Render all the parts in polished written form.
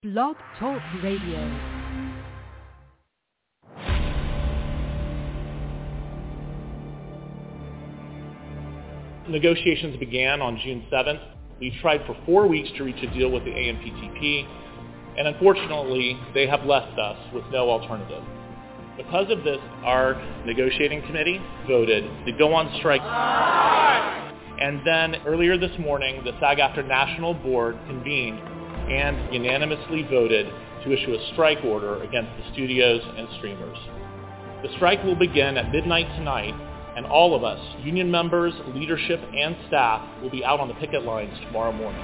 Blog Talk Radio. Negotiations began on June 7th. We tried for 4 weeks to reach a deal with the AMPTP, and unfortunately, they have left us with no alternative. Because of this, our negotiating committee voted to go on strike. And then earlier this morning, the SAG-AFTRA National Board convened and unanimously voted to issue a strike order against the studios and streamers. The strike will begin at midnight tonight, and all of us, union members, leadership, and staff, will be out on the picket lines tomorrow morning.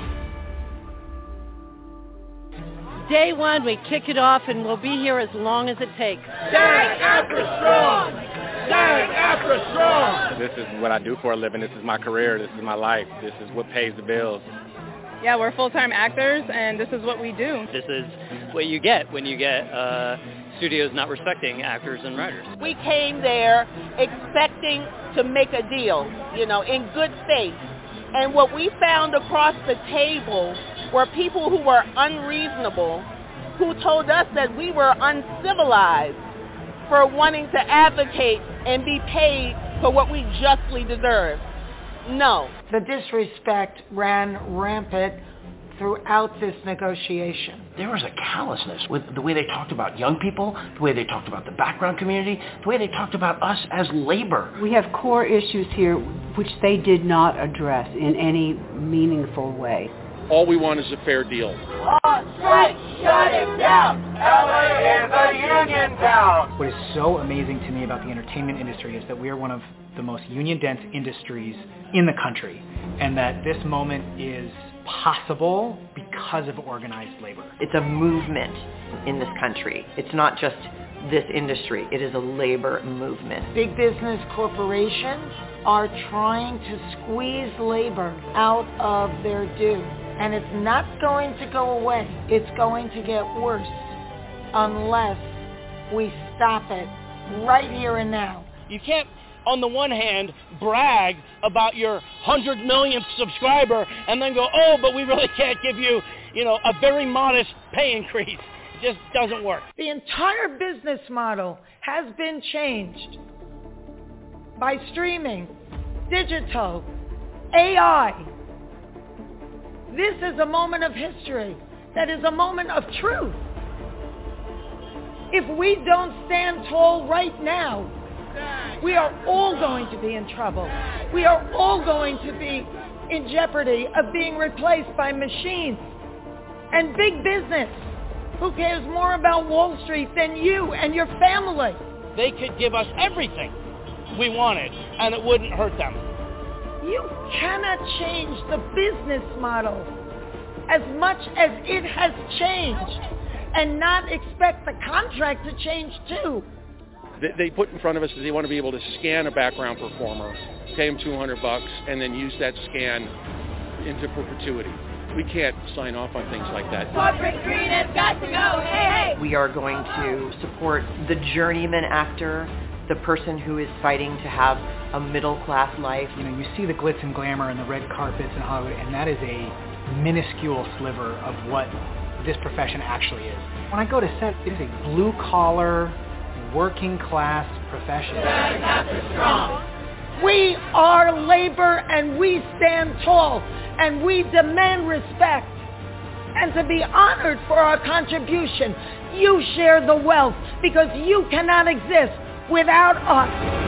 Day one, we kick it off, and we'll be here as long as it takes. SAG-AFTRA strong! SAG-AFTRA strong! This is what I do for a living. This is my career. This is my life. This is what pays the bills. Yeah, we're full-time actors, and this is what we do. This is what you get when you get studios not respecting actors and writers. We came there expecting to make a deal, in good faith. And what we found across the table were people who were unreasonable, who told us that we were uncivilized for wanting to advocate and be paid for what we justly deserve. No. The disrespect ran rampant throughout this negotiation. There was a callousness with the way they talked about young people, the way they talked about the background community, the way they talked about us as labor. We have core issues here which they did not address in any meaningful way. All we want is a fair deal. On strike, shut it down! LA is a union town! What is so amazing to me about the entertainment industry is that we are one of the most union-dense industries in the country, and that this moment is possible because of organized labor. It's a movement in this country. It's not just this industry. It is a labor movement. Big business corporations are trying to squeeze labor out of their due. And it's not going to go away. It's going to get worse unless we stop it right here and now. You can't, on the one hand, brag about your 100 millionth subscriber and then go, oh, but we really can't give you, a very modest pay increase. It just doesn't work. The entire business model has been changed by streaming, digital, AI. This is a moment of history that is a moment of truth. If we don't stand tall right now, we are all going to be in trouble. We are all going to be in jeopardy of being replaced by machines. And big business, who cares more about Wall Street than you and your family? They could give us everything we wanted, and it wouldn't hurt them. You cannot change the business model as much as it has changed and not expect the contract to change too. They put in front of us that they want to be able to scan a background performer, pay them $200, and then use that scan into perpetuity. We can't sign off on things like that. Corporate greed has got to go. Hey, hey! We are going to support the journeyman actor, the person who is fighting to have a middle-class life. You see the glitz and glamour and the red carpets in Hollywood, and that is a minuscule sliver of what this profession actually is. When I go to set, it is a blue-collar, working-class profession. SAG-AFTRA strong! We are labor, and we stand tall, and we demand respect. And to be honored for our contribution, you share the wealth, because you cannot exist without us.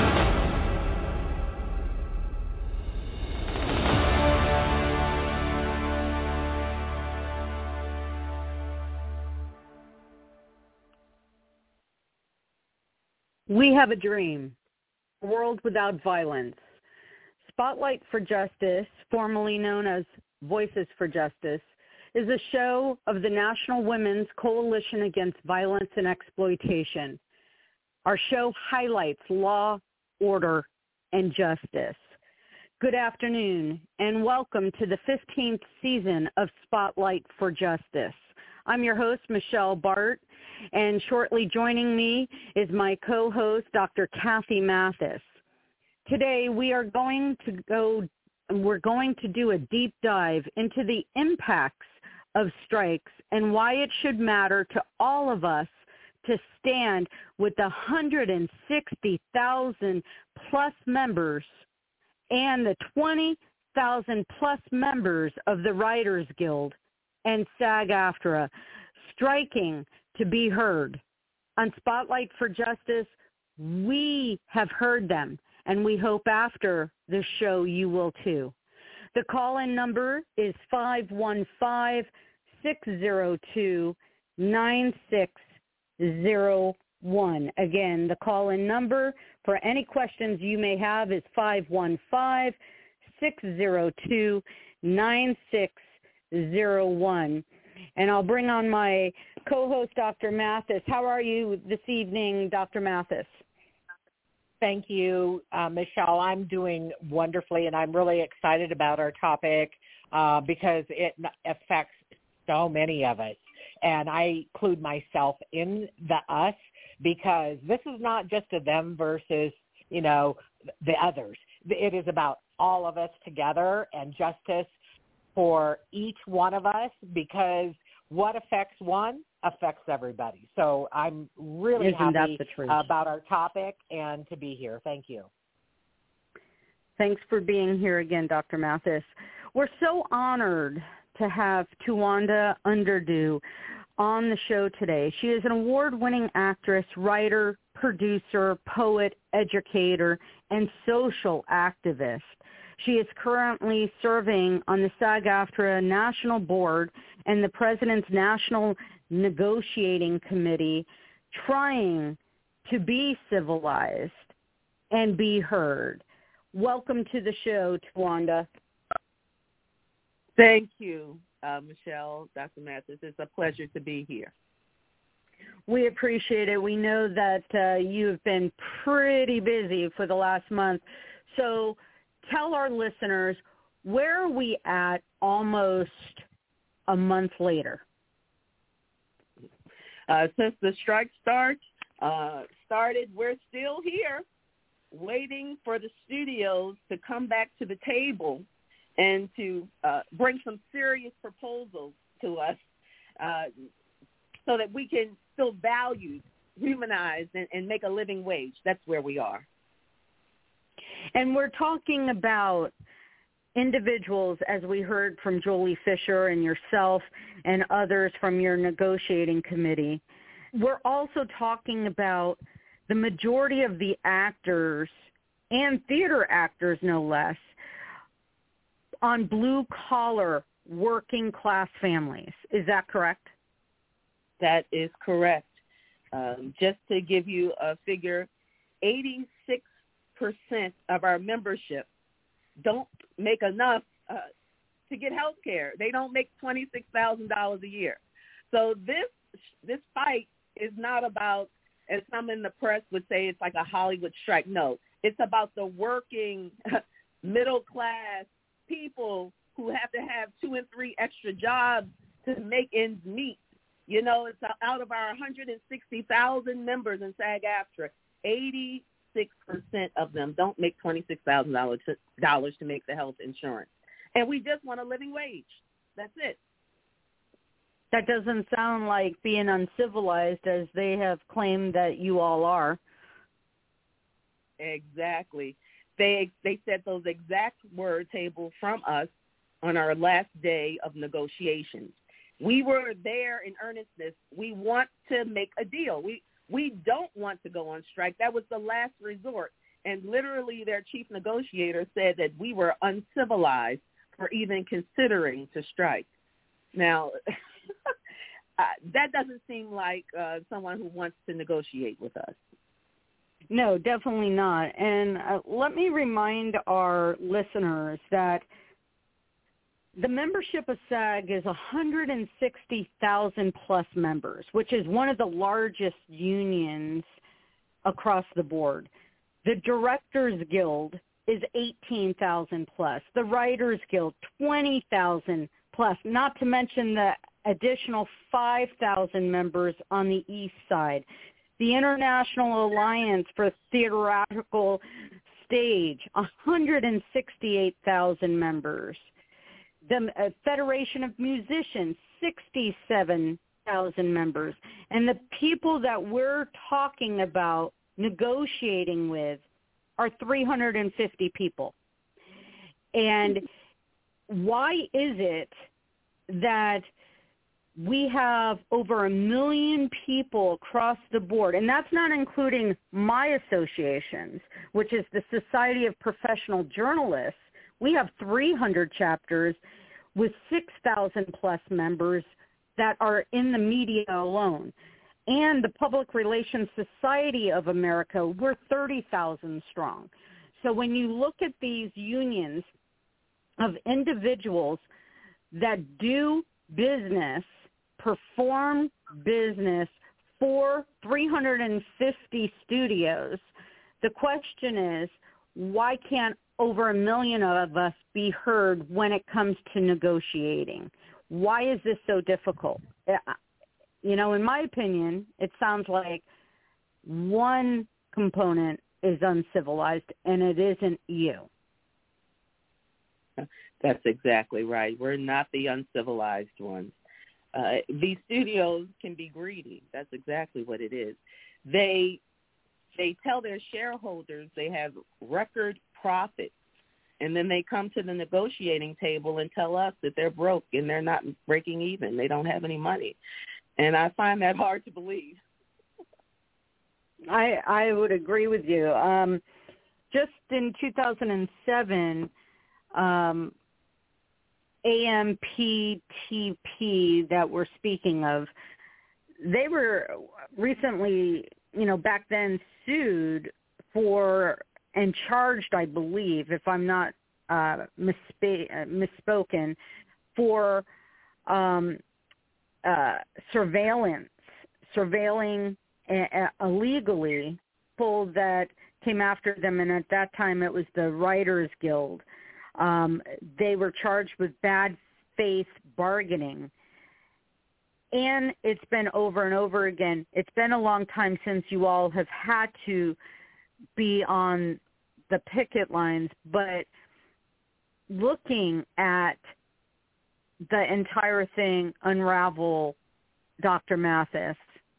We have a dream, a world without violence. Spotlight for Justice, formerly known as Voices for Justice, is a show of the National Women's Coalition Against Violence and Exploitation. Our show highlights law, order, and justice. Good afternoon, and welcome to the 15th season of Spotlight for Justice. I'm your host, Michelle Bart, and shortly joining me is my co-host, Dr. Kathy Mathis. Today, we're going to do a deep dive into the impacts of strikes and why it should matter to all of us to stand with the 160,000 plus members and the 20,000 plus members of the Writers Guild and SAG-AFTRA striking to be heard. On Spotlight for Justice, we have heard them, and we hope after the show you will too. The call-in number is 515-602-9601. Again, the call-in number for any questions you may have is 515-602-9601. And I'll bring on my co-host, Dr. Mathis. How are you this evening, Dr. Mathis? Thank you, Michelle. I'm doing wonderfully, and I'm really excited about our topic because it affects so many of us. And I include myself in the us because this is not just a them versus, the others. It is about all of us together and justice for each one of us, because what affects one affects everybody. So I'm really happy about our topic and to be here. Thank you. Thanks for being here again, Dr. Mathis. We're so honored to have Tawanda Underdew on the show today. She is an award-winning actress, writer, producer, poet, educator, and social activist. She is currently serving on the SAG-AFTRA National Board and the President's National Negotiating Committee, trying to be civilized and be heard. Welcome to the show, Tawanda. Thank you, Michelle, Dr. Mathis. It's a pleasure to be here. We appreciate it. We know that you've been pretty busy for the last month. So tell our listeners, where are we at almost a month later? Since the strike started, we're still here waiting for the studios to come back to the table and to bring some serious proposals to us so that we can feel valued, humanized, and make a living wage. That's where we are. And we're talking about individuals, as we heard from Jolie Fisher and yourself and others from your negotiating committee. We're also talking about the majority of the actors and theater actors, no less, on blue-collar working-class families. Is that correct? That is correct. Just to give you a figure, 86% of our membership don't make enough to get health care. They don't make $26,000 a year. So this fight is not about, as some in the press would say, it's like a Hollywood strike. No, it's about the working middle-class people who have to have 2 and 3 extra jobs to make ends meet. It's out of our 160,000 members in SAG-AFTRA, 86% of them don't make $26,000 to make the health insurance. And we just want a living wage. That's it. That doesn't sound like being uncivilized, as they have claimed that you all are. Exactly. They said those exact words, Table, from us on our last day of negotiations. We were there in earnestness. We want to make a deal. We don't want to go on strike. That was the last resort. And literally their chief negotiator said that we were uncivilized for even considering to strike. Now, that doesn't seem like someone who wants to negotiate with us. No, definitely not. And let me remind our listeners that the membership of SAG is 160,000 plus members, which is one of the largest unions across the board. The Directors Guild is 18,000 plus. The Writers Guild, 20,000 plus, not to mention the additional 5,000 members on the east side. The International Alliance for Theatrical Stage, 168,000 members. The Federation of Musicians, 67,000 members. And the people that we're talking about negotiating with are 350 people. And why is it that we have over 1 million people across the board, and that's not including my associations, which is the Society of Professional Journalists. We have 300 chapters with 6,000 plus members that are in the media alone. And the Public Relations Society of America, we're 30,000 strong. So when you look at these unions of individuals that do business, perform business for 350 studios, the question is, why can't over 1 million of us be heard when it comes to negotiating? Why is this so difficult? You know, in my opinion, it sounds like one component is uncivilized, and it isn't you. That's exactly right. We're not the uncivilized ones. These studios can be greedy. That's exactly what it is. They tell their shareholders they have record profits, and then they come to the negotiating table and tell us that they're broke and they're not breaking even. They don't have any money. And I find that hard to believe. I would agree with you. Just in 2007, AMPTP that we're speaking of, they were recently, you know, back then sued for and charged, I believe, if I'm not misspoken, for surveilling illegally people that came after them, and at that time it was the Writers Guild. They were charged with bad faith bargaining. And it's been over and over again. It's been a long time since you all have had to be on the picket lines, but looking at the entire thing unravel, Dr. Mathis,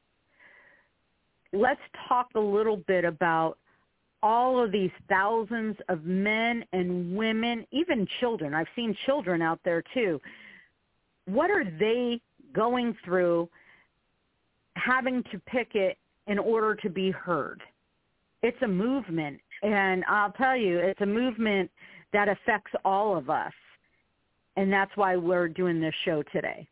let's talk a little bit about all of these thousands of men and women, even children. I've seen children out there too. What are they going through having to picket in order to be heard? It's a movement, and I'll tell you, it's a movement that affects all of us, and that's why we're doing this show today.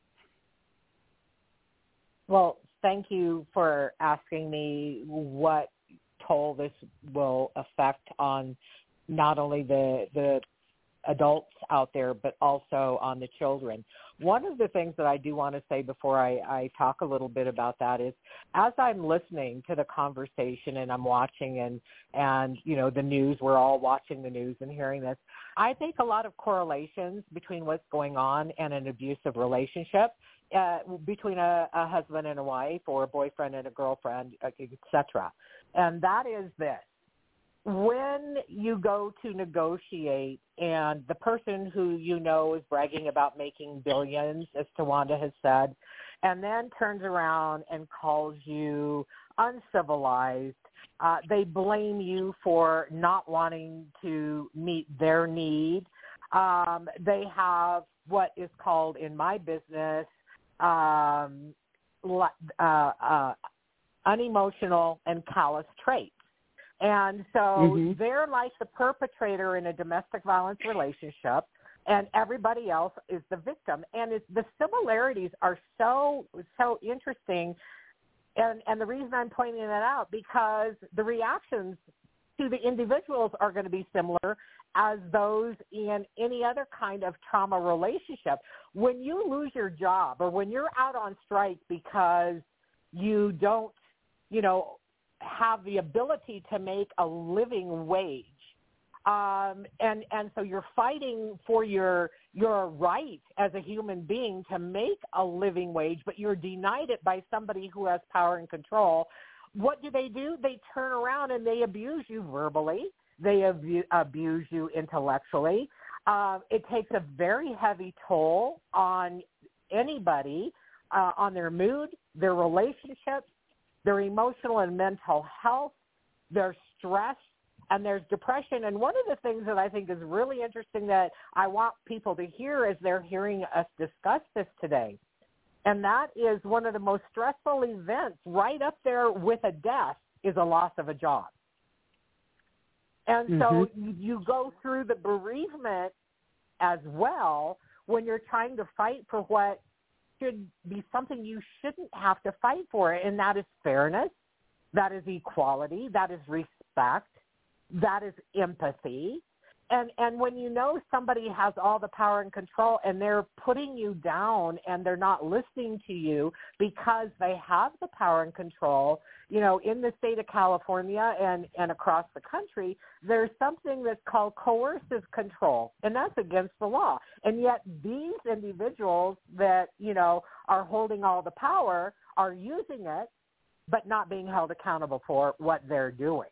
Well, thank you for asking me what toll this will affect on not only the adults out there, but also on the children. One of the things that I do want to say before I talk a little bit about that is, as I'm listening to the conversation and I'm watching and you know, the news, we're all watching the news and hearing this, I think a lot of correlations between what's going on and an abusive relationship between a husband and a wife, or a boyfriend and a girlfriend, etc. And that is this. When you go to negotiate and the person who you know is bragging about making billions, as Tawanda has said, and then turns around and calls you uncivilized, they blame you for not wanting to meet their need. They have what is called in my business unemotional and callous traits. And so they're like the perpetrator in a domestic violence relationship, and everybody else is the victim. And the similarities are so interesting. And the reason I'm pointing that out, because the reactions to the individuals are going to be similar as those in any other kind of trauma relationship. When you lose your job, or when you're out on strike because you don't, you know, have the ability to make a living wage, and so you're fighting for your right as a human being to make a living wage, but you're denied it by somebody who has power and control. What do? They turn around and they abuse you verbally. They abuse you intellectually. It takes a very heavy toll on anybody, on their mood, their relationships, their emotional and mental health, their stress, and there's depression. And one of the things that I think is really interesting that I want people to hear as they're hearing us discuss this today, and that is one of the most stressful events right up there with a death is a loss of a job. And so you go through the bereavement as well when you're trying to fight for what should be something you shouldn't have to fight for, and that is fairness, that is equality, that is respect, that is empathy. And when you know somebody has all the power and control and they're putting you down and they're not listening to you because they have the power and control, you know, in the state of California and across the country, there's something that's called coercive control, and that's against the law. And yet these individuals that, you know, are holding all the power are using it but not being held accountable for what they're doing.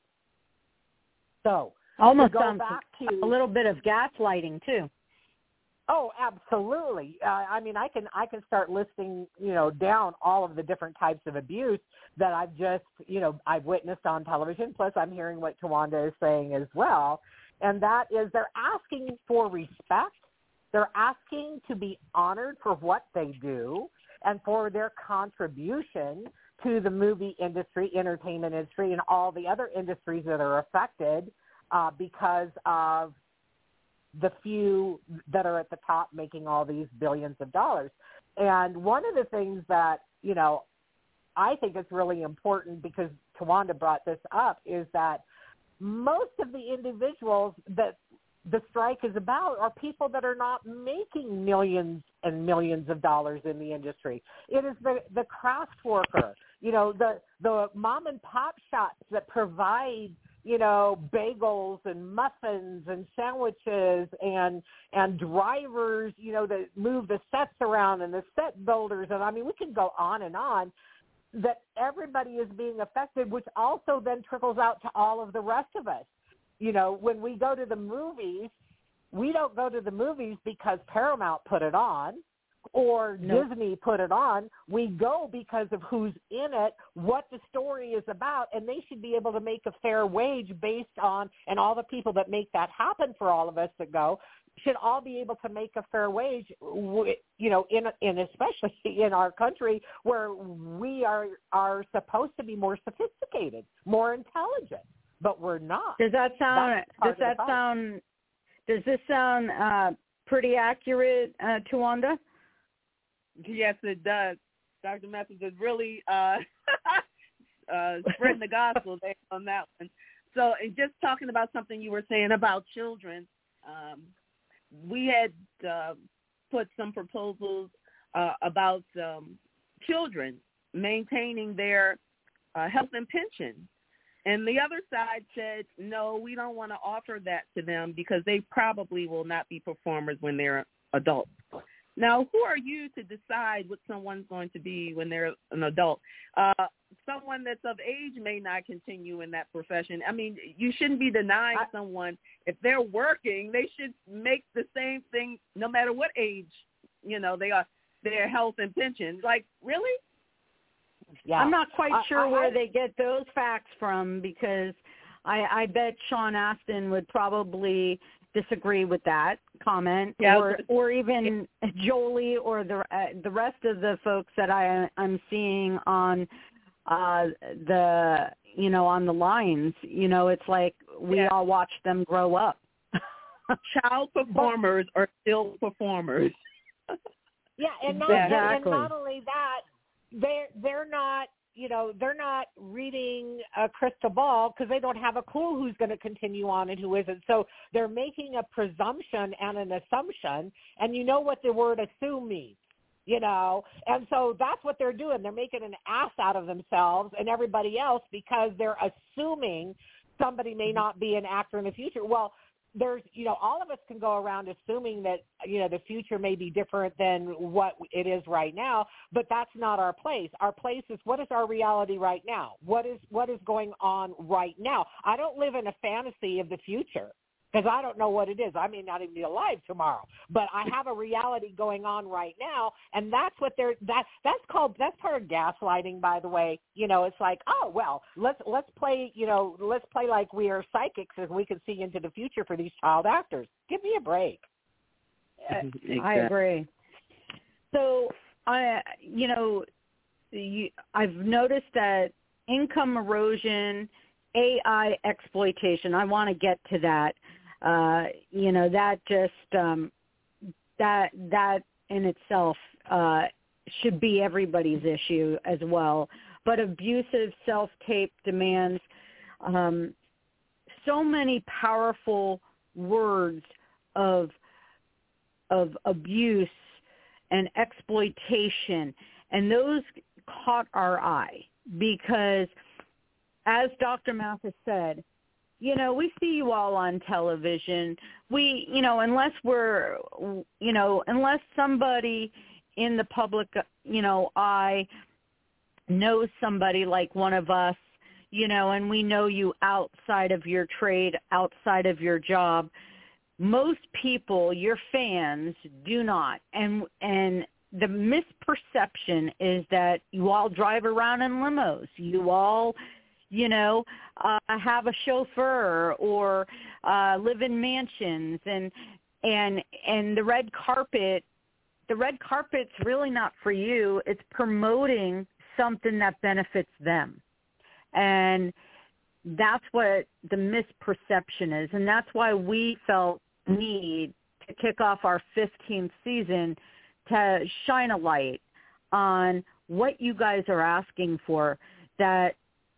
So almost sounds a little bit of gaslighting too. Oh, absolutely. I mean, I can start listing, you know, down all of the different types of abuse that I've just, you know, I've witnessed on television. Plus, I'm hearing what Tawanda is saying as well, and that is they're asking for respect. They're asking to be honored for what they do and for their contribution to the movie industry, entertainment industry, and all the other industries that are affected because of the few that are at the top making all these billions of dollars. And one of the things that, you know, I think is really important because Tawanda brought this up is that most of the individuals that the strike is about are people that are not making millions and millions of dollars in the industry. It is the craft worker, you know, the mom and pop shops that provide, you know, bagels and muffins and sandwiches and drivers, you know, that move the sets around and the set builders. And I mean, we can go on and on, that everybody is being affected, which also then trickles out to all of the rest of us. You know, when we go to the movies, we don't go to the movies because Paramount put it on or Disney put it on. We go because of who's in it, what the story is about, and they should be able to make a fair wage based on, and all the people that make that happen for all of us that go should all be able to make a fair wage, you know, in especially in our country where we are supposed to be more sophisticated, more intelligent, but we're not. Does this sound pretty accurate, Tawanda? Yes, it does. Dr. Mathis is really spreading the gospel there on that one. So, and just talking about something you were saying about children, we had put some proposals about children maintaining their health and pension. And the other side said, no, we don't want to offer that to them because they probably will not be performers when they're adults. Now, who are you to decide what someone's going to be when they're an adult? Someone that's of age may not continue in that profession. I mean, you shouldn't be denying someone, if they're working, they should make the same thing no matter what age, you know, they are, their health and pension. Like, really? Yeah. I'm not quite sure where they get those facts from because I bet Sean Astin would probably disagree with that comment, or even Jolie or the rest of the folks that I'm seeing on the, you know, on the lines. You know, it's like we all watch them grow up. Child performers are still performers. Yeah, and not only that, they're not, you know, they're not reading a crystal ball because they don't have a clue who's going to continue on and who isn't. So they're making a presumption and an assumption, and you know what the word assume means, you know. And so that's what they're doing. They're making an ass out of themselves and everybody else because they're assuming somebody may not be an actor in the future. Well, there's, you know, all of us can go around assuming that, you know, the future may be different than what it is right now, but that's not our place. Our place is, what is our reality right now? What is going on right now? I don't live in a fantasy of the future. because I don't know what it is. I may not even be alive tomorrow, but I have a reality going on right now, and that's what that's part of gaslighting, by the way. You know, it's like, oh well, let's play like we are psychics and we can see into the future for these child actors. Give me a break. Exactly. I agree. So I've noticed that income erosion, AI exploitation. I want to get to that. That just that in itself should be everybody's issue as well. But abusive self-tape demands, so many powerful words of abuse and exploitation, and those caught our eye because, as Dr. Mathis said, we see you all on television. Unless somebody in the public, eye knows somebody like one of us, and we know you outside of your trade, outside of your job, most people, your fans, do not. And the misperception is that you all drive around in limos. You all, have a chauffeur or live in mansions, and the red carpet. The red carpet's really not for you. It's promoting something that benefits them, and that's what the misperception is, and that's why we felt need to kick off our 15th season to shine a light on what you guys are asking for that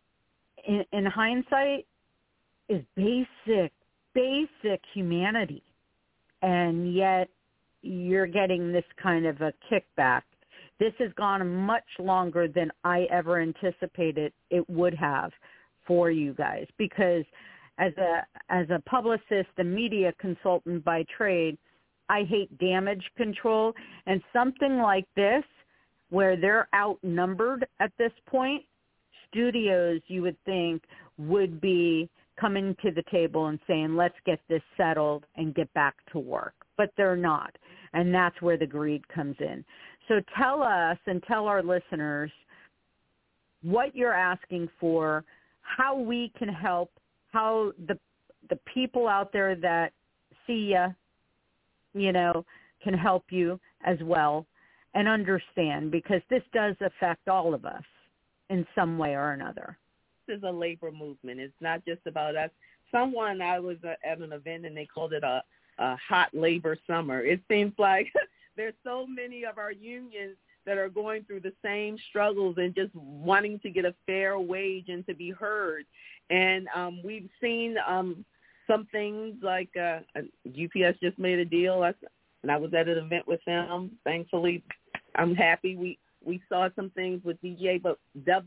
in hindsight is basic humanity, and yet you're getting this kind of a kickback. This has gone much longer than I ever anticipated it would have for you guys, because as a publicist and media consultant by trade, I hate damage control, and something like this where they're outnumbered at this point, studios, you would think, would be coming to the table and saying, let's get this settled and get back to work. But they're not, and that's where the greed comes in. So tell us and tell our listeners what you're asking for, how we can help, how the people out there that see you, can help you as well and understand, because this does affect all of us in some way or another. This is a labor movement. It's not just about us. I was at an event and they called it a hot labor summer. It seems like there's so many of our unions that are going through the same struggles and just wanting to get a fair wage and to be heard. And we've seen some things like UPS just made a deal, and I was at an event with them. Thankfully, I'm happy. We saw some things with DGA, but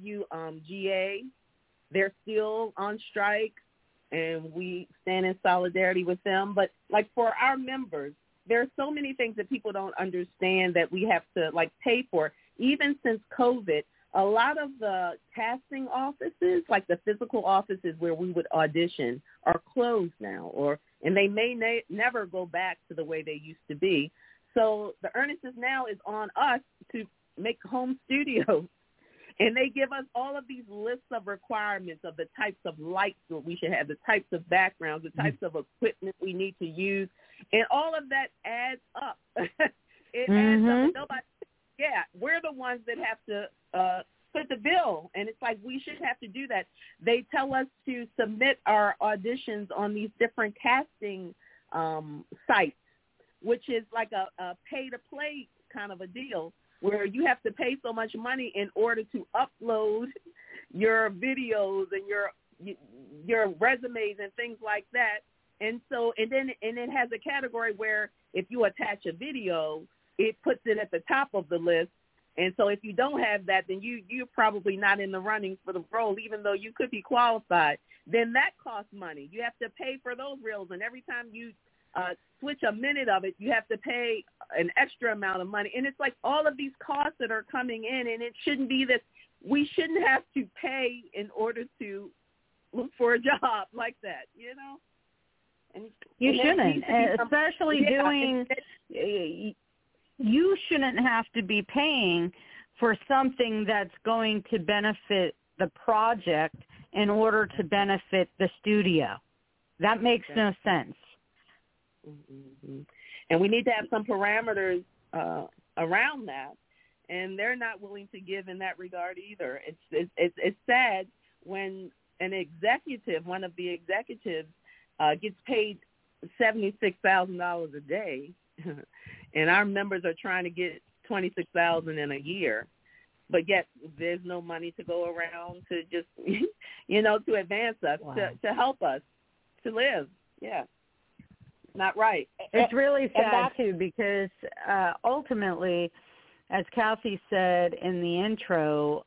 WGA, they're still on strike, and we stand in solidarity with them. But, like, for our members, there are so many things that people don't understand that we have to, pay for. Even since COVID, a lot of the casting offices, like the physical offices where we would audition, are closed now, and they may never go back to the way they used to be. So the earnestness now is on us to make home studios. And they give us all of these lists of requirements of the types of lights that we should have, the types of backgrounds, the types of equipment we need to use. And all of that adds up. It adds up. We're the ones that have to put the bill. And it's like we should have to do that. They tell us to submit our auditions on these different casting sites, which is like a pay-to-play kind of a deal, where you have to pay so much money in order to upload your videos and your resumes and things like that. And then it has a category where if you attach a video, it puts it at the top of the list. And so if you don't have that, then you're probably not in the running for the role, even though you could be qualified. Then that costs money. You have to pay for those reels, and every time you switch a minute of it, you have to pay an extra amount of money. And it's like all of these costs that are coming in, and it shouldn't be that we shouldn't have to pay in order to look for a job like that, You shouldn't, especially you shouldn't have to be paying for something that's going to benefit the project in order to benefit the studio. That makes no sense. Mm-hmm. And we need to have some parameters around that, and they're not willing to give in that regard either. It's sad when an executive, one of the executives, gets paid $76,000 a day, and our members are trying to get $26,000 in a year, but yet there's no money to go around to just, to advance us, to help us to live. Yeah, not right. It's really sad too, because ultimately, as Kathy said in the intro,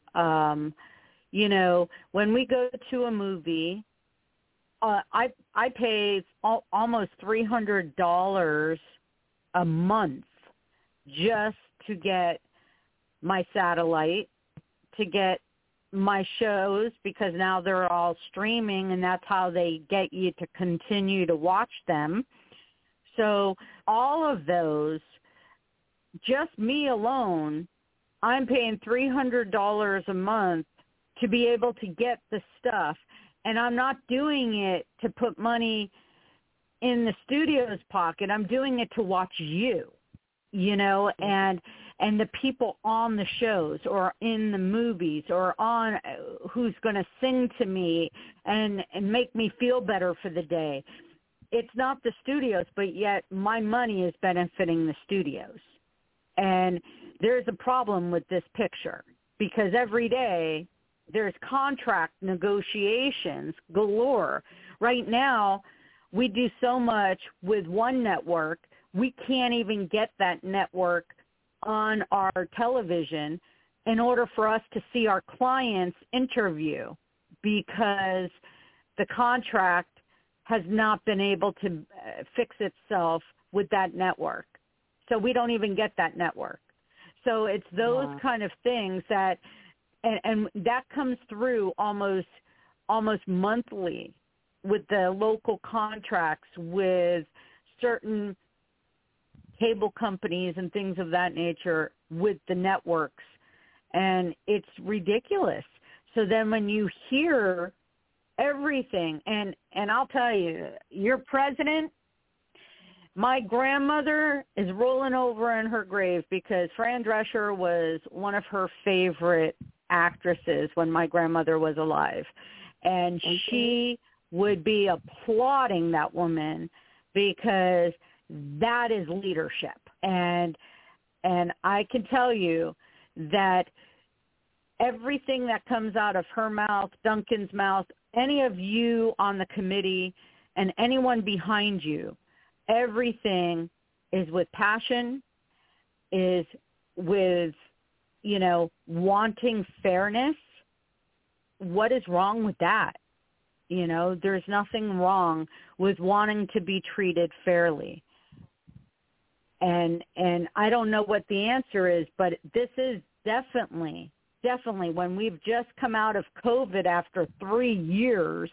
when we go to a movie, I pay almost $300 a month just to get my satellite, to get my shows, because now they're all streaming, and that's how they get you to continue to watch them. So all of those, just me alone, I'm paying $300 a month to be able to get the stuff. And I'm not doing it to put money in the studio's pocket. I'm doing it to watch you, and the people on the shows or in the movies or on who's going to sing to me and make me feel better for the day. It's not the studios, but yet my money is benefiting the studios. And there's a problem with this picture, because every day there's contract negotiations galore. Right now, we do so much with one network, we can't even get that network on our television in order for us to see our clients' interview, because the contract has not been able to fix itself with that network. So we don't even get that network. So it's those kind of things that, and that comes through almost monthly with the local contracts with certain cable companies and things of that nature with the networks. And it's ridiculous. So then when you hear everything, and I'll tell you, your president, my grandmother is rolling over in her grave, because Fran Drescher was one of her favorite actresses when my grandmother was alive. And she would be applauding that woman, because that is leadership. And I can tell you that everything that comes out of her mouth, Duncan's mouth, any of you on the committee and anyone behind you, everything is with passion, is with, wanting fairness. What is wrong with that? There's nothing wrong with wanting to be treated fairly. And I don't know what the answer is, but this is definitely, when we've just come out of COVID after 3 years,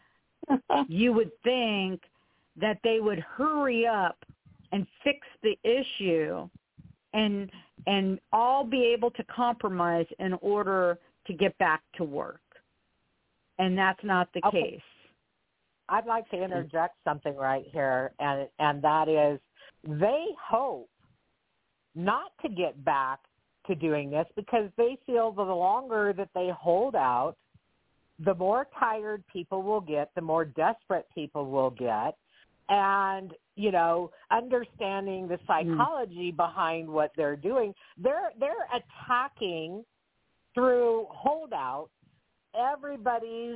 you would think that they would hurry up and fix the issue and all be able to compromise in order to get back to work. And that's not the case. I'd like to interject something right here, and that is, they hope not to get back to doing this, because they feel that the longer that they hold out, the more tired people will get, the more desperate people will get. And, understanding the psychology behind what they're doing, they're attacking through holdout everybody's,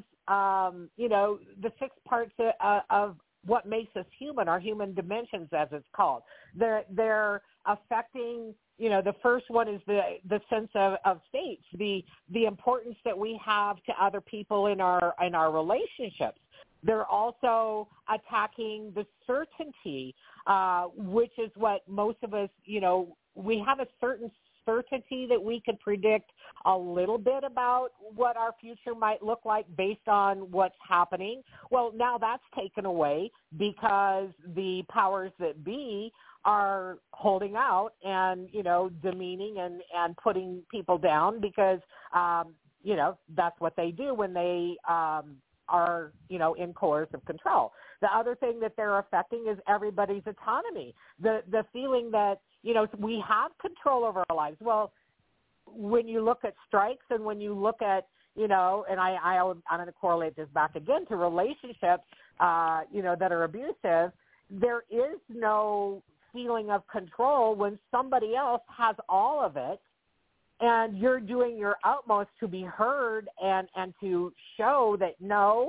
the 6 parts of what makes us human, our human dimensions, as it's called. They're affecting, the first one is the sense of states, the importance that we have to other people in our relationships. They're also attacking the certainty, which is what most of us, we have a certain certainty that we could predict a little bit about what our future might look like based on what's happening. Well, now that's taken away because the powers that be are holding out and, demeaning and putting people down because, that's what they do when they are, in coercive control. The other thing that they're affecting is everybody's autonomy, the feeling that, we have control over our lives. Well, when you look at strikes and when you look at, and I'm going to correlate this back again to relationships, that are abusive, there is no feeling of control when somebody else has all of it and you're doing your utmost to be heard and to show that, no,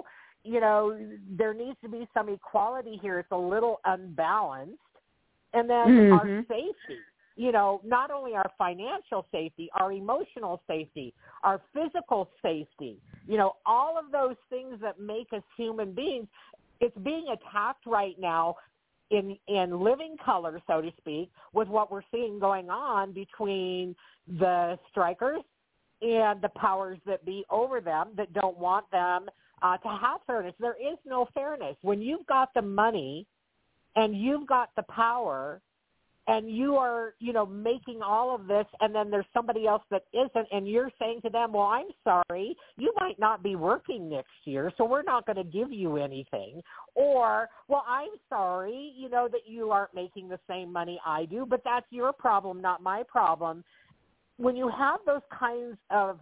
there needs to be some equality here. It's a little unbalanced. And then our safety, not only our financial safety, our emotional safety, our physical safety, all of those things that make us human beings, it's being attacked right now in living color, so to speak, with what we're seeing going on between the strikers and the powers that be over them that don't want them to have fairness. There is no fairness. When you've got the money and you've got the power and you are, making all of this, and then there's somebody else that isn't, and you're saying to them, well, I'm sorry, you might not be working next year, so we're not going to give you anything. Or, well, I'm sorry, that you aren't making the same money I do, but that's your problem, not my problem. When you have those kinds of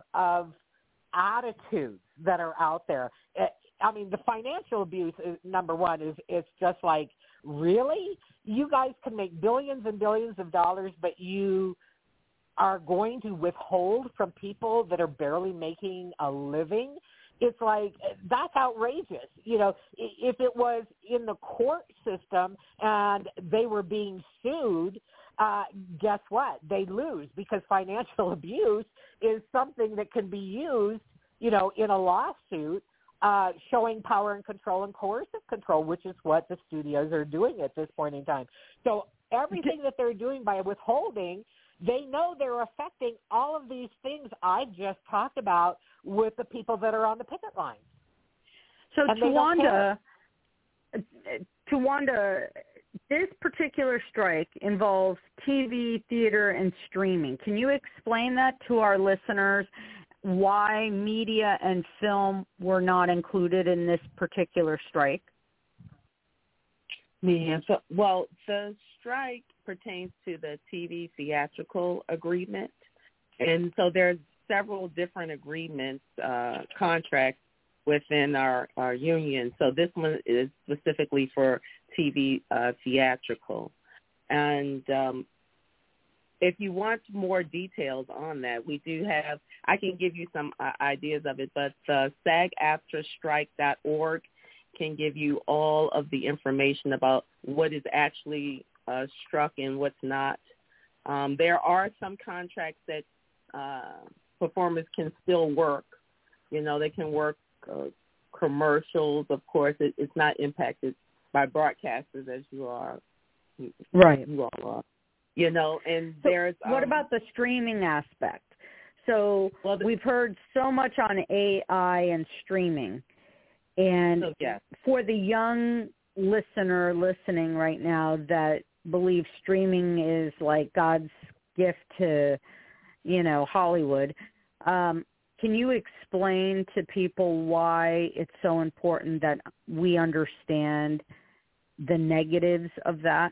attitudes that are out there, the financial abuse, number one, it's just like, really? You guys can make billions and billions of dollars, but you are going to withhold from people that are barely making a living? It's like, that's outrageous. If it was in the court system and they were being sued, guess what? They lose because financial abuse is something that can be used, in a lawsuit, showing power and control and coercive control, which is what the studios are doing at this point in time. So everything that they're doing by withholding, they know they're affecting all of these things I just talked about with the people that are on the picket lines. So Tawanda, this particular strike involves TV, theater, and streaming. Can you explain that to our listeners, why media and film were not included in this particular strike? The strike pertains to the TV theatrical agreement. And so there's several different agreements, contracts within our union. So this one is specifically for TV theatrical. And if you want more details on that, we do have, I can give you some ideas of it, but SAG-AFTRA-strike.org can give you all of the information about what is actually struck and what's not. There are some contracts that performers can still work. They can work commercials, of course. It's not impacted by broadcasters as you are. Right. You all are. And so there's... what about the streaming aspect? So we've heard so much on AI and streaming. And for the young listener listening right now that believes streaming is like God's gift to, Hollywood, can you explain to people why it's so important that we understand the negatives of that?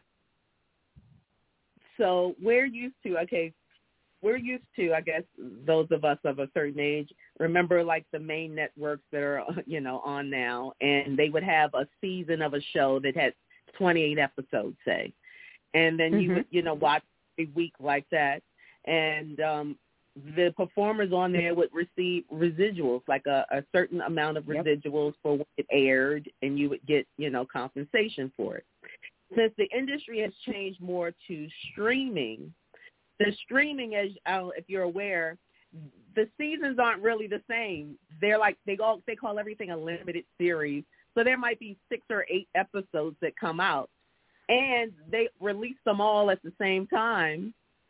So we're used to, I guess, those of us of a certain age, remember like the main networks that are, on now, and they would have a season of a show that had 28 episodes, say. And then you would, watch a week like that. And the performers on there would receive residuals, like a certain amount of residuals for when it aired, and you would get, compensation for it. Since the industry has changed more to streaming, the streaming, if you're aware, the seasons aren't really the same. They're like they call everything a limited series. So there might be 6 or 8 episodes that come out, and they release them all at the same time.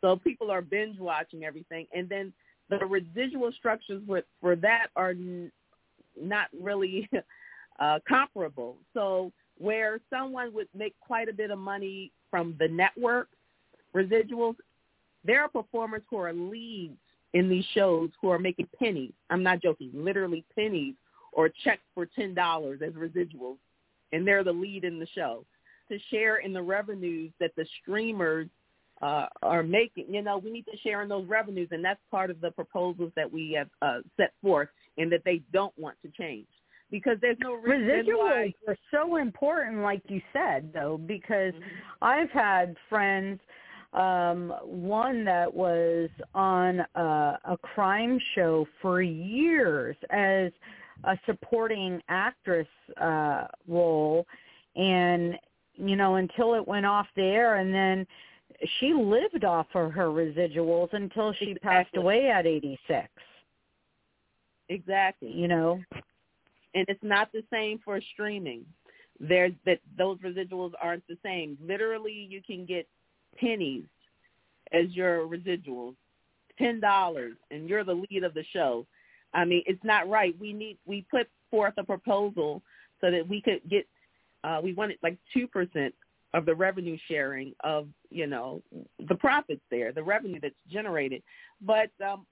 So people are binge watching everything, and then the residual structures for that are not really comparable. So where someone would make quite a bit of money from the network residuals, there are performers who are leads in these shows who are making pennies. I'm not joking, literally pennies, or checks for $10 as residuals, and they're the lead in the show, to share in the revenues that the streamers are making. You know, we need to share in those revenues, and that's part of the proposals that we have set forth, and that they don't want to change. Because there's no reason Residuals are so important, like you said, though, because I've had friends, one that was on a crime show for years as a supporting actress role, and, you know, until it went off the air, and then she lived off of her residuals until she passed away at 86. Exactly. You know? And it's not the same for streaming. Those residuals aren't the same. Literally, you can get pennies as your residuals, $10, and you're the lead of the show. I mean, it's not right. We put forth a proposal so that we could get, we wanted like 2% of the revenue sharing of, you know, the profits there, the revenue that's generated. But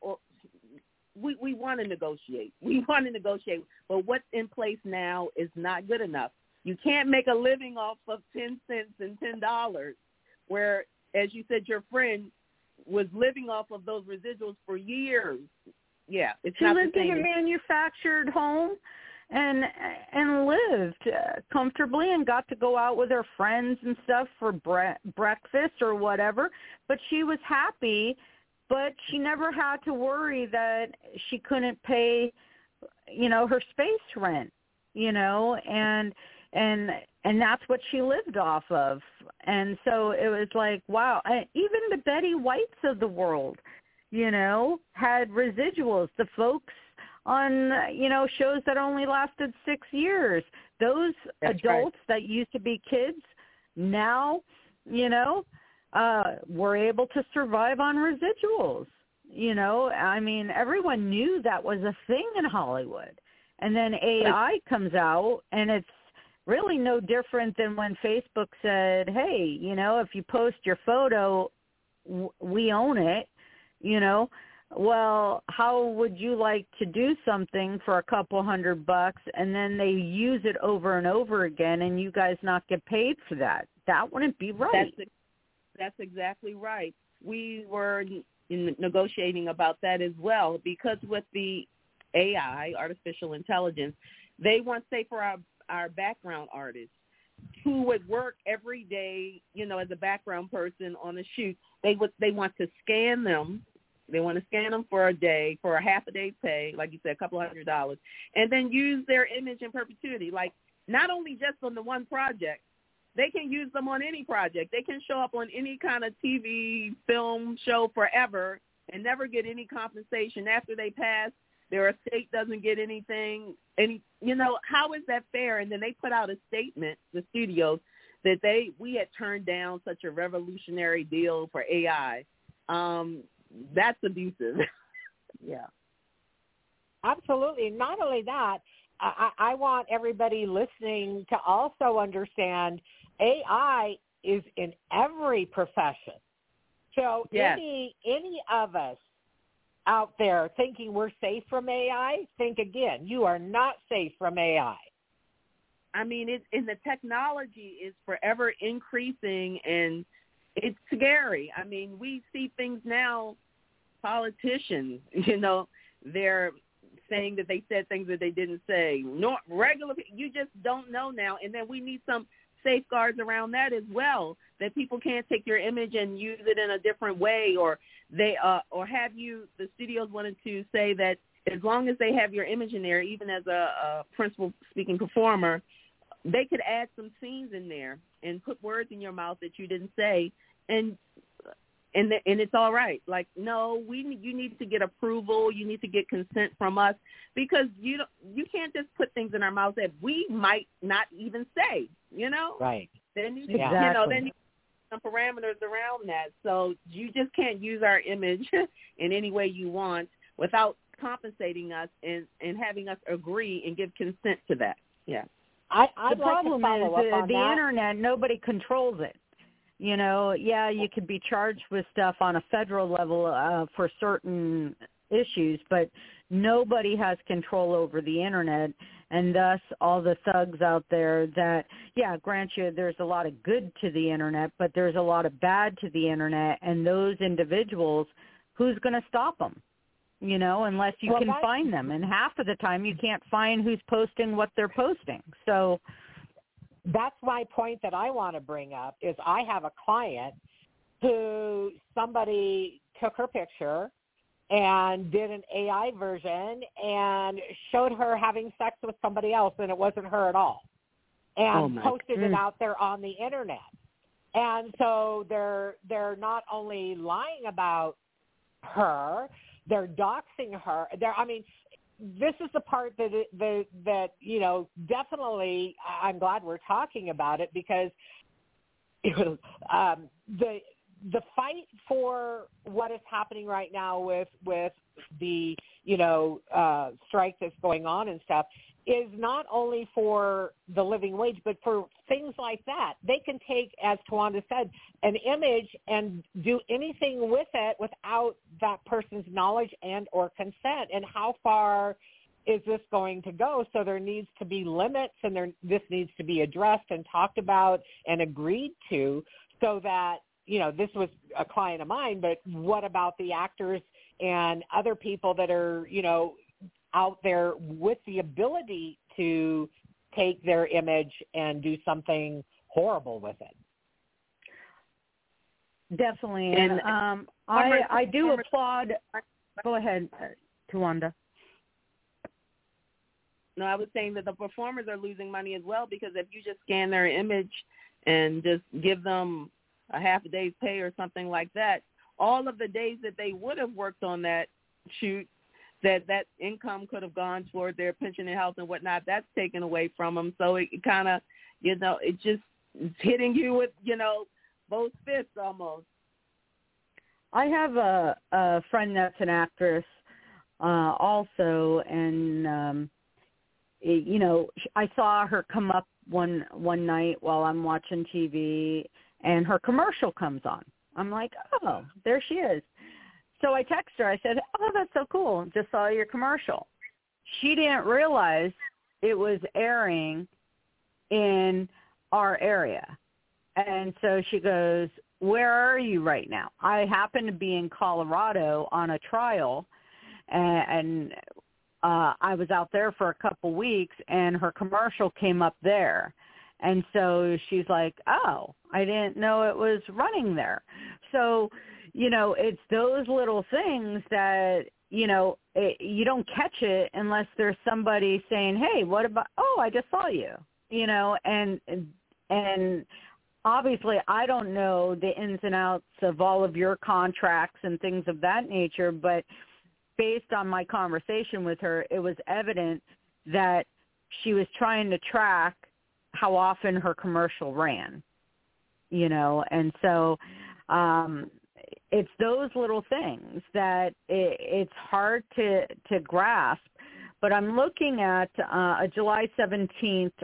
we want to negotiate. We want to negotiate. But what's in place now is not good enough. You can't make a living off of 10 cents and $10, where, as you said, your friend was living off of those residuals for years. Yeah, it's not the same. She lived in a manufactured home and lived comfortably and got to go out with her friends and stuff for breakfast or whatever. But she was happy, but she never had to worry that she couldn't pay, you know, her space rent, you know, and that's what she lived off of. And so it was like, wow, even the Betty Whites of the world, you know, had residuals. The folks on, you know, shows that only lasted 6 years. Those adults that used to be kids now, you know, were able to survive on residuals. You know, I mean, everyone knew that was a thing in Hollywood. And then AI comes out, and it's really no different than when Facebook said, hey, you know, if you post your photo, we own it, you know. Well, how would you like to do something for a couple $100 and then they use it over and over again and you guys not get paid for that? That wouldn't be right. That's exactly right. We were negotiating about that as well, because with the AI, artificial intelligence, they want, say, for our background artists who would work every day, you know, as a background person on a shoot, they want to scan them. They want to scan them for a day, for a half a day's pay, like you said, a couple $100, and then use their image in perpetuity. Like, not only just on the one project, they can use them on any project. They can show up on any kind of TV, film show forever and never get any compensation. After they pass, their estate doesn't get anything. You know, how is that fair? And then they put out a statement, the studios, that we had turned down such a revolutionary deal for AI. That's abusive. Yeah. Absolutely. Not only that, I want everybody listening to also understand AI is in every profession. So yes. any of us out there thinking we're safe from AI, think again. You are not safe from AI. I mean, the technology is forever increasing, and it's scary. I mean, we see things now, politicians, you know, they're saying that they said things that they didn't say. No, regular, you just don't know now. And then we need some safeguards around that as well, that people can't take your image and use it in a different way, or they or have you, the studios wanted to say that as long as they have your image in there, even as a principal speaking performer, they could add some scenes in there and put words in your mouth that you didn't say, and it's all right. Like, no, you need to get approval. You need to get consent from us, because you can't just put things in our mouths that we might not even say. You know, right? Then exactly. Then some parameters around that. So you just can't use our image in any way you want without compensating us and having us agree and give consent to that. Yeah. The problem is the internet, nobody controls it. You know, yeah, you could be charged with stuff on a federal level for certain issues, but nobody has control over the internet, and thus all the thugs out there that, yeah, grant you there's a lot of good to the internet, but there's a lot of bad to the internet, and those individuals, who's going to stop them? You know, unless you can find them. And half of the time you can't find who's posting what they're posting. So that's my point that I want to bring up is I have a client who somebody took her picture and did an AI version and showed her having sex with somebody else, and it wasn't her at all, and posted it out there on the internet. And so they're not only lying about her, they're doxing her. This is the part that you know, definitely I'm glad we're talking about it, because the fight for what is happening right now with the, you know, strike that's going on and stuff is not only for the living wage, but for things like that. They can take, as Tawanda said, an image and do anything with it without that person's knowledge and or consent. And how far is this going to go? So there needs to be limits, and this needs to be addressed and talked about and agreed to, so that, you know, this was a client of mine, but what about the actors and other people that are, you know, out there with the ability to take their image and do something horrible with it? Definitely. And I do applaud. Go ahead, Tawanda. No, I was saying that the performers are losing money as well, because if you just scan their image and just give them a half a day's pay or something like that, all of the days that they would have worked on that shoot, that income could have gone toward their pension and health and whatnot, that's taken away from them. So it kind of, you know, it just is hitting you with, you know, both fists almost. I have a friend that's an actress also, and you know, I saw her come up one night while I'm watching TV, and her commercial comes on. I'm like, oh, there she is. So I text her. I said, oh, that's so cool. Just saw your commercial. She didn't realize it was airing in our area. And so she goes, where are you right now? I happen to be in Colorado on a trial, and I was out there for a couple weeks, and her commercial came up there. And so she's like, oh, I didn't know it was running there. So, you know, it's those little things that, you know, you don't catch it unless there's somebody saying, hey, what about, oh, I just saw you, you know, and obviously I don't know the ins and outs of all of your contracts and things of that nature, but based on my conversation with her, it was evident that she was trying to track how often her commercial ran, you know, and so it's those little things that it's hard to grasp. But I'm looking at a July 17th,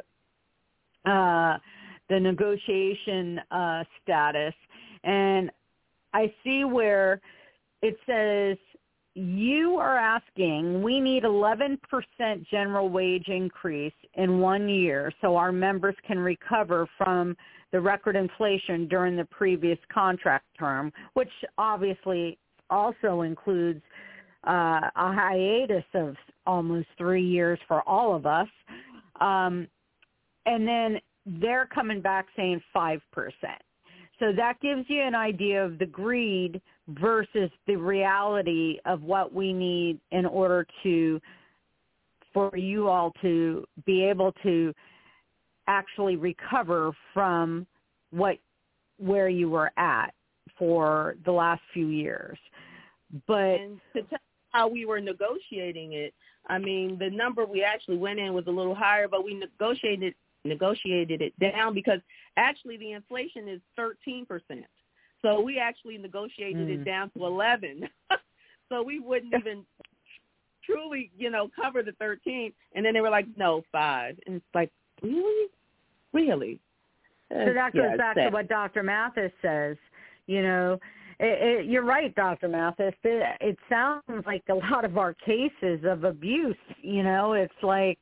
the negotiation status, and I see where it says, you are asking, we need 11% general wage increase in 1 year so our members can recover from the record inflation during the previous contract term, which obviously also includes a hiatus of almost 3 years for all of us. And then they're coming back saying 5%. So that gives you an idea of the greed versus the reality of what we need in order for you all to be able to actually recover from where you were at for the last few years. But and to tell how we were negotiating it, I mean, the number we actually went in was a little higher, but we negotiated negotiated it down because actually the inflation is 13%. So we actually negotiated it down to 11. So we wouldn't even truly, cover the 13. And then they were like, no, 5. And it's like, really? Really? So that goes back to what Dr. Mathis says. You're right, Dr. Mathis. It sounds like a lot of our cases of abuse, it's like,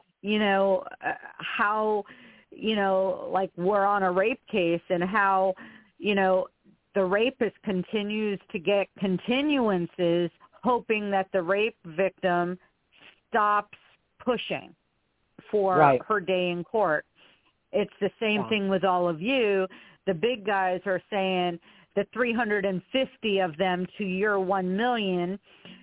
how, like we're on a rape case and how, the rapist continues to get continuances hoping that the rape victim stops pushing for her day in court. It's the same thing with all of you. The big guys are saying the 350 of them to your 1 million,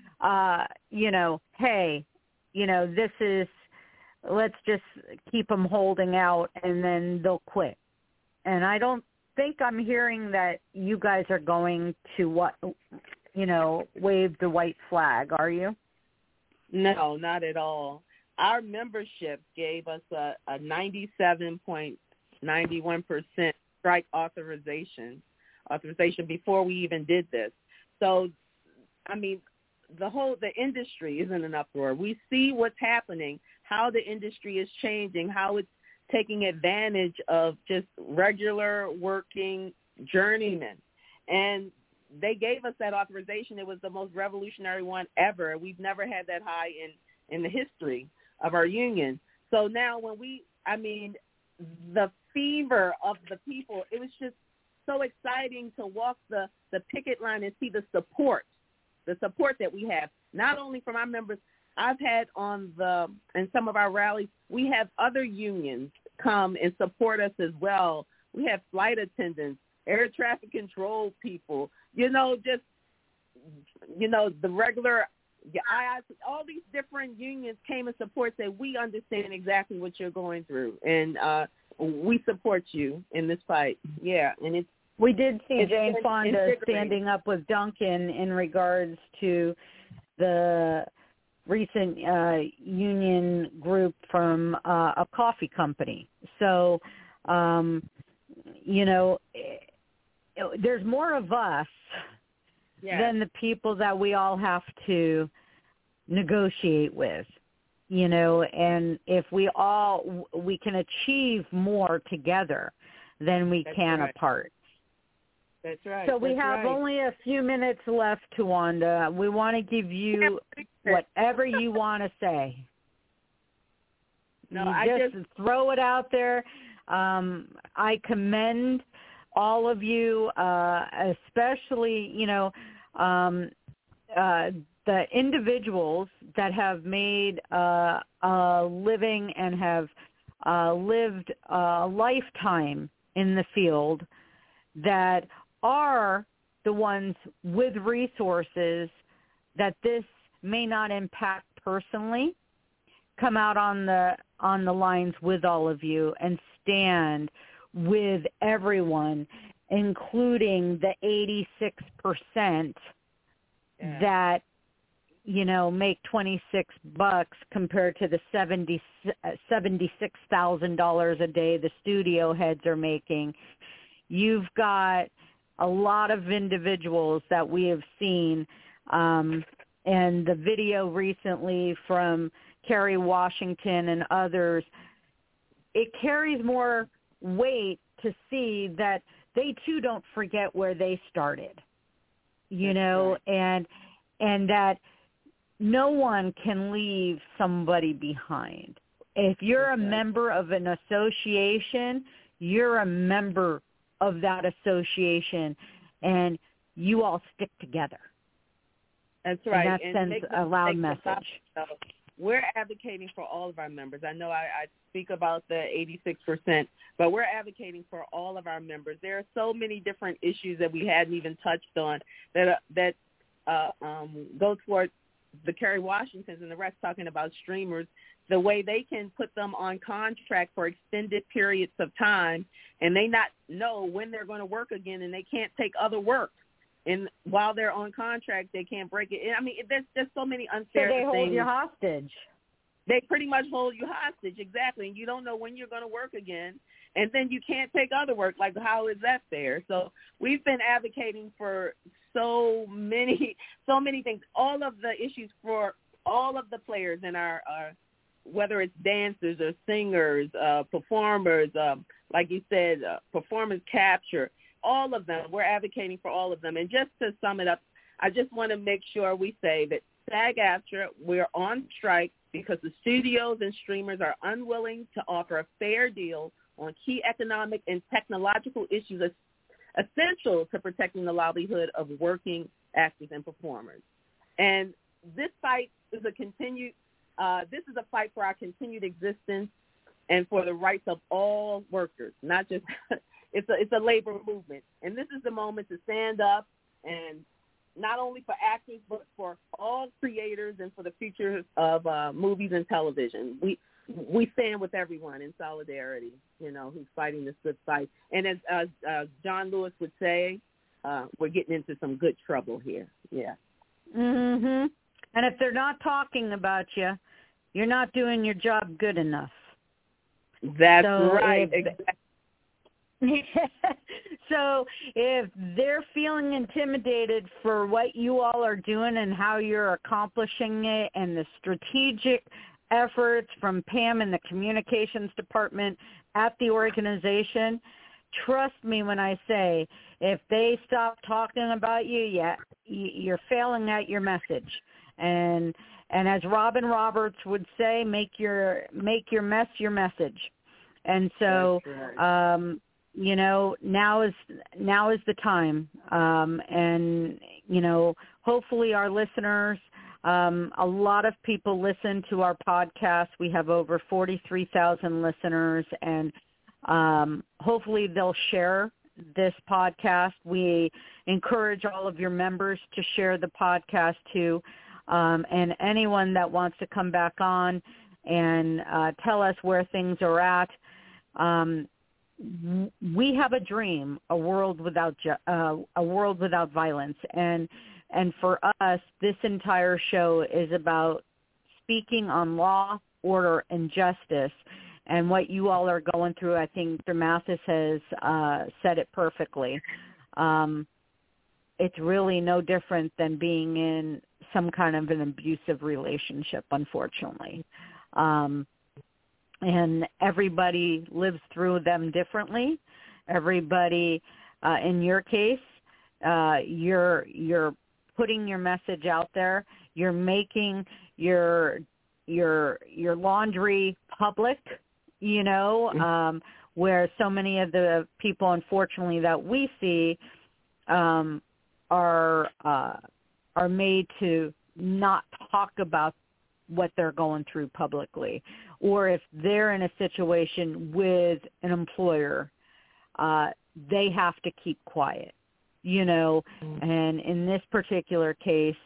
hey, this is, let's just keep them holding out and then they'll quit. And I don't think I'm hearing that you guys are going to wave the white flag, are you? No, not at all. Our membership gave us a 97.91% strike authorization before we even did this. So, I mean, the industry is in an uproar. We see what's happening, how the industry is changing, how it's taking advantage of just regular working journeymen. And they gave us that authorization. It was the most revolutionary one ever. We've never had that high in the history of our union. So now the fever of the people, it was just so exciting to walk the picket line and see the support that we have, not only from our members. I've had in some of our rallies, we have other unions come and support us as well. We have flight attendants, air traffic control people, the regular, all these different unions came and support, said, we understand exactly what you're going through, and we support you in this fight. Yeah, and we did see Jane Fonda standing up with Duncan in regards to the recent union group from a coffee company. So, there's more of us than the people that we all have to negotiate with, and if we can achieve more together than we can apart. That's right. So we have only a few minutes left, Tawanda. We want to give you whatever you want to say. No, just throw it out there. I commend all of you, especially, the individuals that have made a living and have lived a lifetime in the field, that are the ones with resources that this may not impact personally, come out on the lines with all of you and stand with everyone, including the 86% that make $26 compared to the $76,000 a day the studio heads are making. You've got a lot of individuals that we have seen, and the video recently from Kerry Washington and others, it carries more weight to see that they too don't forget where they started, and that no one can leave somebody behind. If you're a member of an association, you're a member of that association, and you all stick together. That's right. And that sends a loud message. We're advocating for all of our members. I know I speak about the 86%, but we're advocating for all of our members. There are so many different issues that we hadn't even touched on that go towards the Kerry Washingtons and the rest, talking about streamers, the way they can put them on contract for extended periods of time, and they not know when they're going to work again, and they can't take other work. And while they're on contract, they can't break it. I mean, there's just so many unfair things. So they hold you hostage. They pretty much hold you hostage, exactly, and you don't know when you're going to work again, and then you can't take other work. Like, how is that fair? So we've been advocating for so many things, all of the issues for all of the players in our whether it's dancers or singers, performers, like you said, performance capture, all of them. We're advocating for all of them. And just to sum it up, I just want to make sure we say that SAG-AFTRA, we're on strike because the studios and streamers are unwilling to offer a fair deal on key economic and technological issues essential to protecting the livelihood of working actors and performers. And this fight is this is a fight for our continued existence and for the rights of all workers, not just it's a labor movement. And this is the moment to stand up, and not only for actors but for all creators and for the future of movies and television. We stand with everyone in solidarity, who's fighting this good fight. And as John Lewis would say, we're getting into some good trouble here. Yeah. Mhm. And if they're not talking about you, you're not doing your job good enough. That's right. Exactly. So if they're feeling intimidated for what you all are doing and how you're accomplishing it and the strategic efforts from Pam and the communications department at the organization, trust me when I say if they stop talking about you, you're failing at your message. And as Robin Roberts would say, make your mess your message. And so now is the time. And hopefully our listeners, a lot of people listen to our podcast. We have over 43,000 listeners, and hopefully they'll share this podcast. We encourage all of your members to share the podcast too. And anyone that wants to come back on and tell us where things are at. We have a dream, a world without violence, and for us, this entire show is about speaking on law, order, and justice. And what you all are going through, I think Mathis has said it perfectly. It's really no different than being in some kind of an abusive relationship, unfortunately. And everybody lives through them differently. Everybody, in your case, you're putting your message out there. You're making your laundry public, where so many of the people, unfortunately, that we see are made to not talk about what they're going through publicly, or if they're in a situation with an employer, they have to keep quiet, and in this particular case,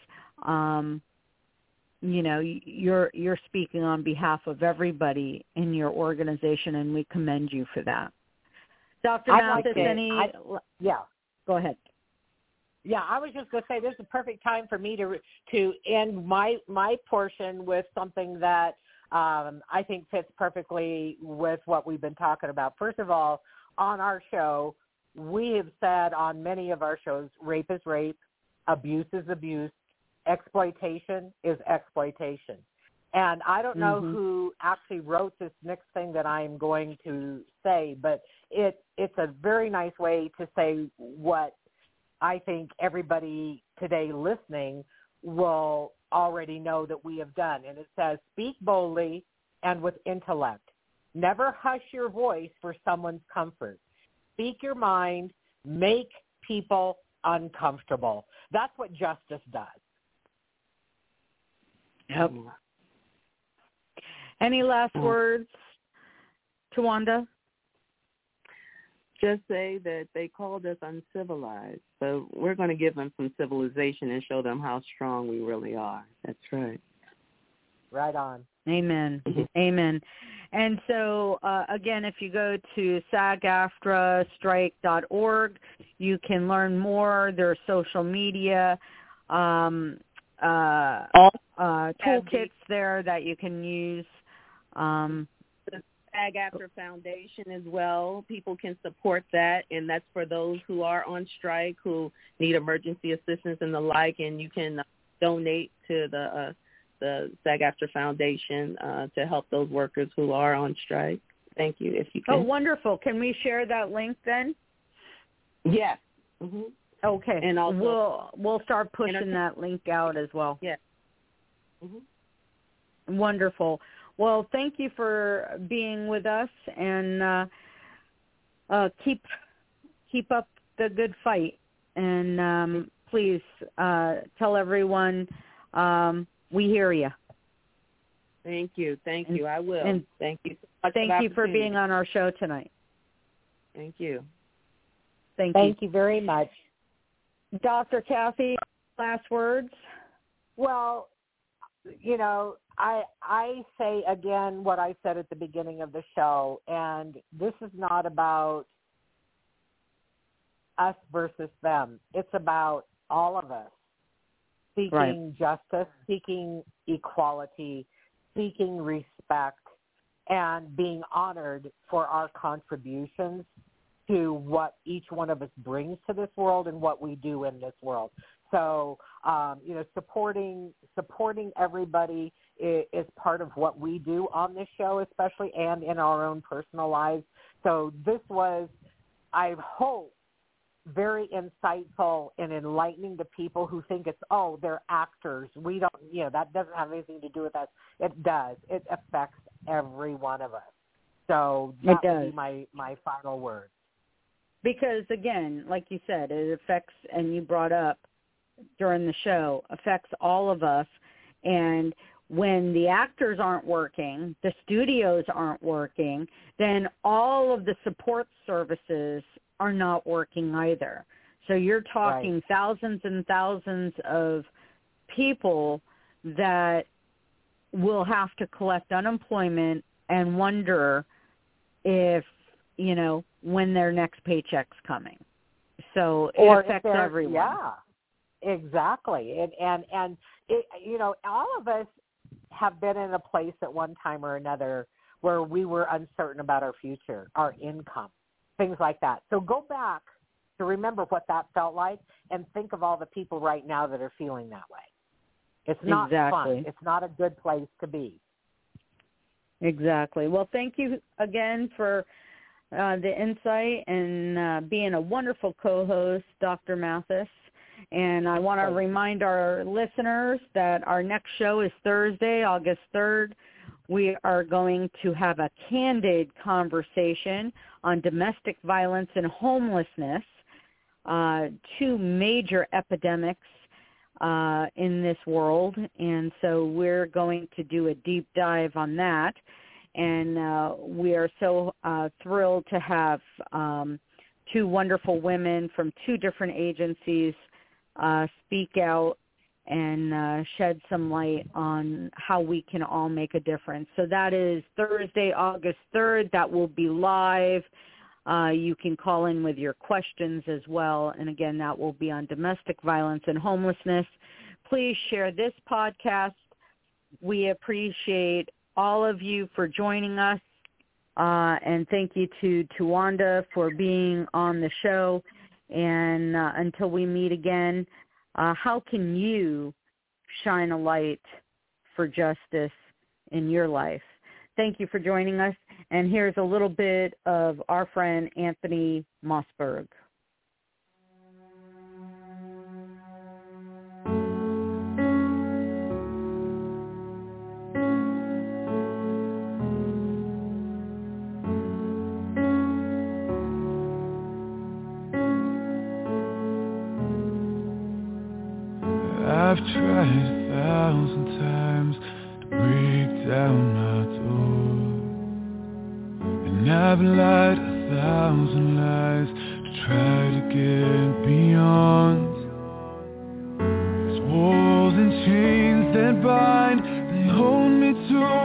you're speaking on behalf of everybody in your organization, and we commend you for that. Dr. Mathis, go ahead. Yeah, I was just going to say this is a perfect time for me to end my portion with something that I think fits perfectly with what we've been talking about. First of all, on our show, we have said on many of our shows, rape is rape, abuse is abuse, exploitation is exploitation. And I don't know who actually wrote this next thing that I'm going to say, but it's a very nice way to say what I think everybody today listening will already know that we have done. And it says, speak boldly and with intellect. Never hush your voice for someone's comfort. Speak your mind. Make people uncomfortable. That's what justice does. Yep. Any last words, Tawanda? Just say that they called us uncivilized. So we're going to give them some civilization and show them how strong we really are. That's right. Right on. Amen. Amen. And so, again, if you go to SAG-AFTRA strike.org, you can learn more. There's social media. toolkits there that you can use. The SAG-AFTRA Foundation as well. People can support that, and that's for those who are on strike, who need emergency assistance and the like, and you can donate to the SAG-AFTRA Foundation to help those workers who are on strike. Thank you, if you can. Oh, wonderful. Can we share that link then? Yes. Mm-hmm. Okay. And also, we'll start pushing that link out as well. Yes. Mm-hmm. Wonderful. Well, thank you for being with us, and keep up the good fight. And please tell everyone we hear you. Thank you. Thank you. I will. And thank you so much. Thank you for being on our show tonight. Thank you. Thank you very much. Dr. Kathy, last words? Well, I say again what I said at the beginning of the show, and this is not about us versus them. It's about all of us seeking justice, seeking equality, seeking respect, and being honored for our contributions to what each one of us brings to this world and what we do in this world. So, supporting everybody is part of what we do on this show, especially, and in our own personal lives. So this was, I hope, very insightful and enlightening to people who think it's, they're actors. We don't, that doesn't have anything to do with us. It does. It affects every one of us. So that would be my final word. Because, again, like you said, it affects, and you brought up during the show, affects all of us. And when the actors aren't working, the studios aren't working, then all of the support services are not working either. So you're talking thousands and thousands of people that will have to collect unemployment and wonder if, when their next paycheck's coming. So it affects everyone. Yeah, exactly. And it, all of us have been in a place at one time or another where we were uncertain about our future, our income, things like that. So go back to remember what that felt like and think of all the people right now that are feeling that way. It's not fun. It's not a good place to be. Exactly. Well, thank you again for the insight and being a wonderful co-host, Dr. Mathis. And I want to remind our listeners that our next show is Thursday, August 3rd. We are going to have a candid conversation on domestic violence and homelessness, two major epidemics in this world. And so we're going to do a deep dive on that. And we are so thrilled to have two wonderful women from two different agencies speak out and shed some light on how we can all make a difference. So that is Thursday, August 3rd. That will be live. You can call in with your questions as well. And again, that will be on domestic violence and homelessness. Please share this podcast. We appreciate all of you for joining us. And thank you to Tawanda for being on the show. And until we meet again, how can you shine a light for justice in your life? Thank you for joining us. And here's a little bit of our friend Anthony Mossberg. I've tried 1,000 times to break down my door, and I've lied 1,000 lies to try to get beyond. There's walls and chains that bind and hold me to